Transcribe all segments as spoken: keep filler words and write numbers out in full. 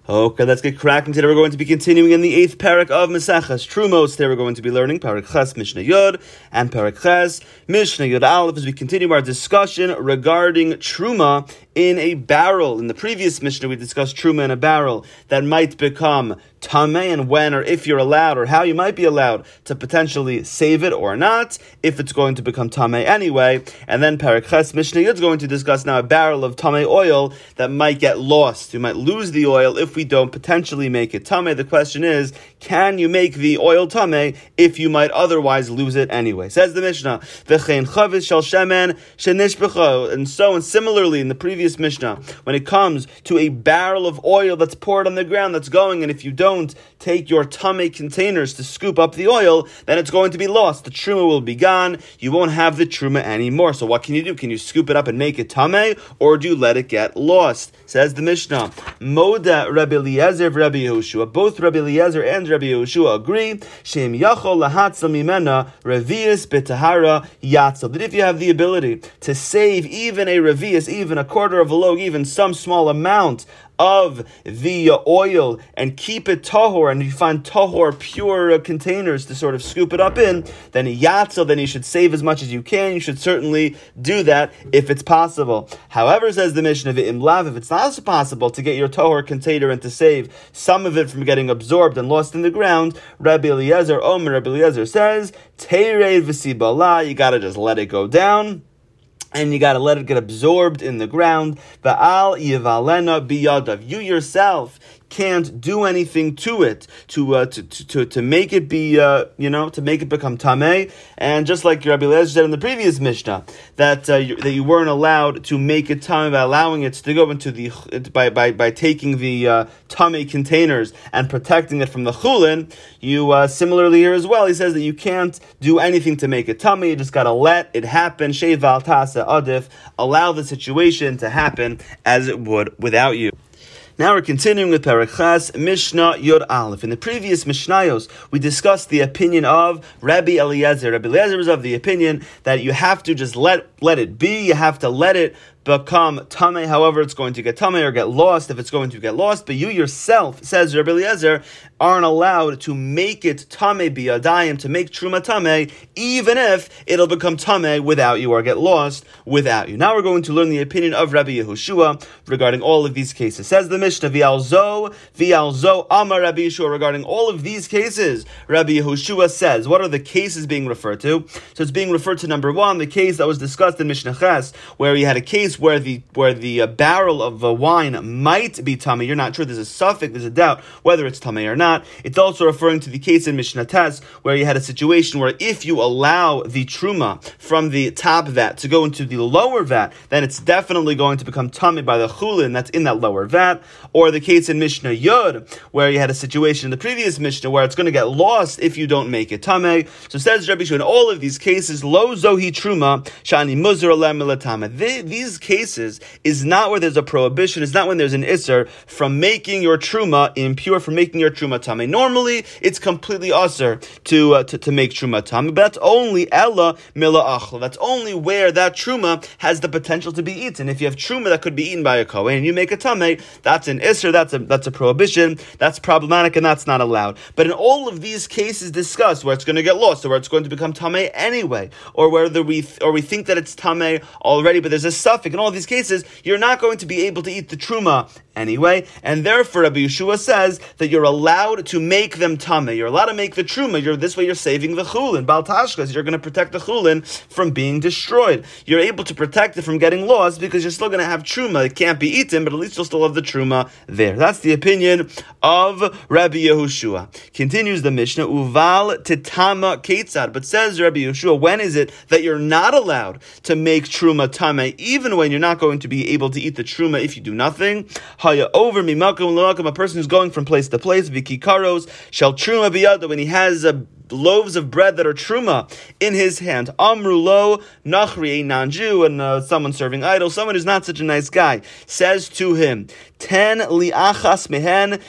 Okay, let's get cracking. Today we're going to be continuing in the eighth parak of Maseches Trumos. Today we're going to be learning Parak Ches Mishnah Yud and Parak Ches Mishnah Yud Aleph as we continue our discussion regarding Truma in a barrel. In the previous Mishnah we discussed Truma in a barrel that might become Tameh, and when or if you're allowed or how you might be allowed to potentially save it or not, if it's going to become Tameh anyway. And then Parak Ches Mishnah Yud is going to discuss now a barrel of Tameh oil that might get lost. You might lose the oil if we don't potentially make it Tameh. The question is, can you make the oil Tameh if you might otherwise lose it anyway? Says the Mishnah, V'chein chavis shel shemen shenishbecho. And so, and similarly in the previous Mishnah, when it comes to a barrel of oil that's poured on the ground, that's going, and if you don't Don't take your Tameh containers to scoop up the oil, then it's going to be lost. The Truma will be gone. You won't have the Truma anymore. So what can you do? Can you scoop it up and make it Tameh, or do you let it get lost? Says the Mishnah, Moda Rabbi Eliezer Rabbi Yehoshua. Both Rabbi Eliezer and Rabbi Yehoshua agree, Shem Yachol Lahatzel Mimena Revius Betahara Yatzel. That if you have the ability to save even a Revius, even a quarter of a log, even some small amount of the uh, oil, and keep it tahor, and you find tahor pure uh, containers to sort of scoop it up in, then yatzel, then you should save as much as you can. You should certainly do that if it's possible. However, says the Mishnah, imlav, if it's not possible to get your tahor container and to save some of it from getting absorbed and lost in the ground, Rabbi Eliezer, Omer, Rabbi Eliezer says, teirei v'sibala, you gotta just let it go down, and you got to let it get absorbed in the ground. Ba'al yivalena biyadav. You yourself can't do anything to it to uh, to, to to make it be uh, you know to make it become tameh. And just like Rabbi Eliezer said in the previous Mishnah, that uh, you, that you weren't allowed to make it tameh by allowing it to go into the by by by taking the uh, tameh containers and protecting it from the chulin. You uh, similarly here as well, he says that you can't do anything to make it tameh. You just got to let it happen. Sheval tasa adif. Allow the situation to happen as it would without you. Now we're continuing with Parak Ches Mishnah Yud Aleph. In the previous Mishnayos, we discussed the opinion of Rabbi Eliezer. Rabbi Eliezer is of the opinion that you have to just let let it be. You have to let it become Tameh. However, it's going to get Tameh or get lost if it's going to get lost. But you yourself, says Rabbi Eliezer, aren't allowed to make it Tameh biyadayim, to make Truma Tameh, even if it'll become Tameh without you or get lost without you. Now we're going to learn the opinion of Rabbi Yehoshua regarding all of these cases. Says the Mishnah, V'alzo, V'alzo, Amar Rabbi Yehoshua. Regarding all of these cases, Rabbi Yehoshua says, what are the cases being referred to? So it's being referred to, number one, the case that was discussed in Mishnah Ches, where he had a case where the where the uh, barrel of uh, wine might be Tameh. You're not sure, there's a suffix, there's a doubt whether it's Tameh or not. It's also referring to the case in Mishnah Tes, where you had a situation where if you allow the Truma from the top vat to go into the lower vat, then it's definitely going to become Tameh by the chulin that's in that lower vat. Or the case in Mishnah Yud, where you had a situation in the previous Mishnah where it's going to get lost if you don't make it Tameh. So says Rabbi Yehoshua, in all of these cases, lo zohi Truma, shani muzar alem milatameh. These cases is not where there's a prohibition, it's not when there's an isser from making your Truma impure, from making your Truma Tameh. Normally, it's completely usher to, uh, to to make Truma Tameh, but that's only Ella Mila Achla. That's only where that Truma has the potential to be eaten. If you have Truma that could be eaten by a Kohen and you make a Tameh, that's an isser, that's a, that's a prohibition, that's problematic, and that's not allowed. But in all of these cases discussed, where it's going to get lost, or where it's going to become Tameh anyway, or whether we th- or we think that it's Tameh already, but there's a suffix, in all of these cases, you're not going to be able to eat the Truma anyway, and therefore Rabbi Yehoshua says that you're allowed to make them Tameh. You're allowed to make the Truma. You're, this way you're saving the Chulin. Bal Tashkas, you're going to protect the Chulin from being destroyed. You're able to protect it from getting lost because you're still going to have Truma. It can't be eaten, but at least you'll still have the Truma there. That's the opinion of Rabbi Yehoshua. Continues the Mishnah, Uval Titama Ketzad, but says Rabbi Yehoshua, when is it that you're not allowed to make Truma Tameh, even when you're not going to be able to eat the Truma if you do nothing? Haya over mimakum l'makum, a person who's going from place to place, vikikaros shall Truma biyada, when he has a loaves of bread that are truma in his hand. Amru lo nachri, a non-Jew, and uh, someone serving idols, someone who's not such a nice guy, says to him, ten liachas mehen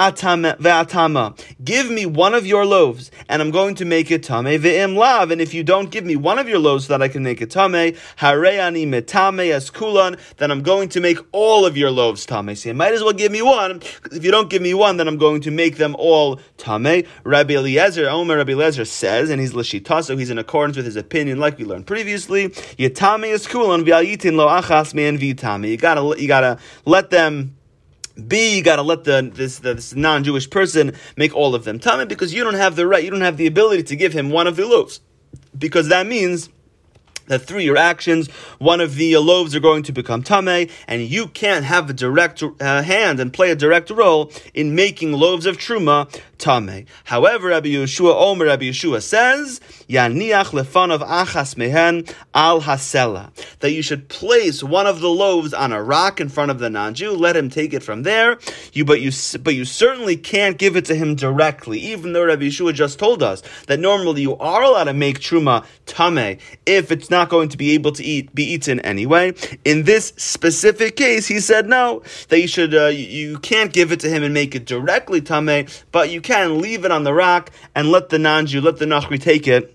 ve'atama. Give me one of your loaves, and I'm going to make it tameh ve'im lav. And if you don't give me one of your loaves so that I can make it tameh, hareani metame as kulan, then I'm going to make all of your loaves tameh. So you might as well give me one, because if you don't give me one, then I'm going to make them all tameh. Rabbi Eliezer, Omer Rabbi Eliezer says, and he's l'shita, so he's in accordance with his opinion, like we learned previously. Yitame is kulan v'ayitin lo achas me'en v'itame. You gotta, you gotta let them be, you gotta let the this this non-Jewish person make all of them tameh, because you don't have the right, you don't have the ability to give him one of the loaves, because that means that through your actions, one of the loaves are going to become tameh, and you can't have a direct uh, hand and play a direct role in making loaves of truma tameh. However, Rabbi Yeshua Omer, Rabbi Yeshua says, Yaniach lefanav achas mehen al hasela, that you should place one of the loaves on a rock in front of the non-Jew, let him take it from there. You, but you, but you certainly can't give it to him directly, even though Rabbi Yeshua just told us that normally you are allowed to make truma tameh if it's not going to be able to eat be eaten anyway. In this specific case, he said no, that you should uh, you, you can't give it to him and make it directly tameh, but you can leave it on the rock and let the non-Jew, let the Nachri take it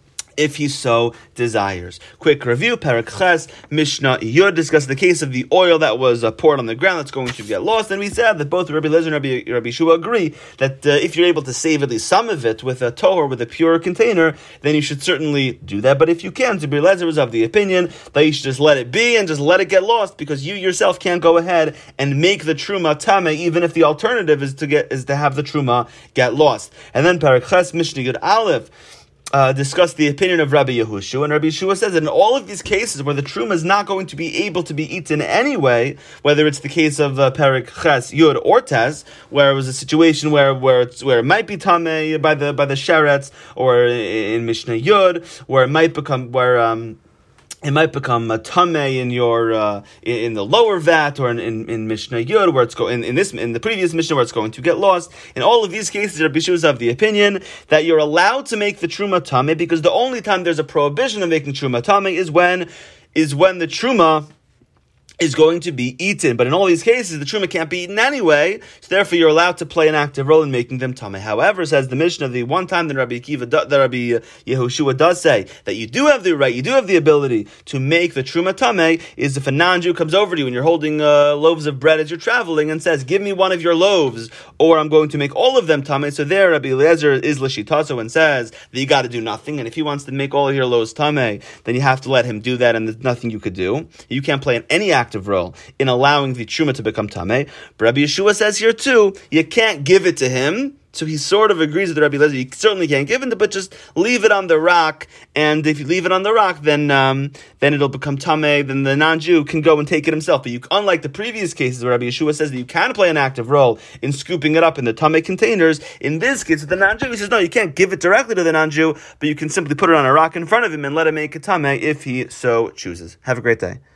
if he so desires. Quick review, Perek Ches, Mishnah Yud discussed the case of the oil that was uh, poured on the ground that's going to get lost, and we said that both Rabbi Eliezer and Rabbi, Rabbi Shua agree that uh, if you're able to save at least some of it with a tohor, with a pure container, then you should certainly do that. But if you can't, Rabbi Eliezer was of the opinion that you should just let it be and just let it get lost, because you yourself can't go ahead and make the truma tameh, even if the alternative is to get is to have the truma get lost. And then Perek Ches, Mishnah Yud Aleph, Uh, discuss the opinion of Rabbi Yehoshua, and Rabbi Yehoshua says that in all of these cases where the truma is not going to be able to be eaten anyway, whether it's the case of uh, Perek Ches, Yud, or Tez, where it was a situation where where it's, where it might be tameh by the by the sheretz, or in Mishnah Yud, where it might become where um. It might become a tameh in your uh, in, in the lower vat, or in, in, in Mishnah Yud, where it's going in, in this in the previous Mishnah where it's going to get lost. In all of these cases, Rabbi Yeshua is of the opinion that you're allowed to make the truma tameh, because the only time there's a prohibition of making truma tameh is when is when the truma is going to be eaten. But in all these cases, the truma can't be eaten anyway, so therefore you're allowed to play an active role in making them tameh. However, says the Mishnah, the one time that Rabbi Akiva, that Rabbi Yehoshua does say that you do have the right, you do have the ability to make the truma tameh, is if a non-Jew comes over to you and you're holding uh, loaves of bread as you're traveling and says, give me one of your loaves, or I'm going to make all of them tameh. So there, Rabbi Eliezer is l'shitaso and says that you got to do nothing, and if he wants to make all of your loaves tameh, then you have to let him do that, and there's nothing you could do. You can't play in any active role in allowing the truma to become tameh. But Rabbi Yeshua says here too, you can't give it to him. So he sort of agrees with Rabbi Eliezer. You certainly can't give it, but just leave it on the rock. And if you leave it on the rock, then um, then it'll become tameh. Then the non-Jew can go and take it himself. But you, unlike the previous cases where Rabbi Yeshua says that you can play an active role in scooping it up in the tameh containers, in this case with the non-Jew, he says no, you can't give it directly to the non-Jew, but you can simply put it on a rock in front of him and let him make it tameh if he so chooses. Have a great day.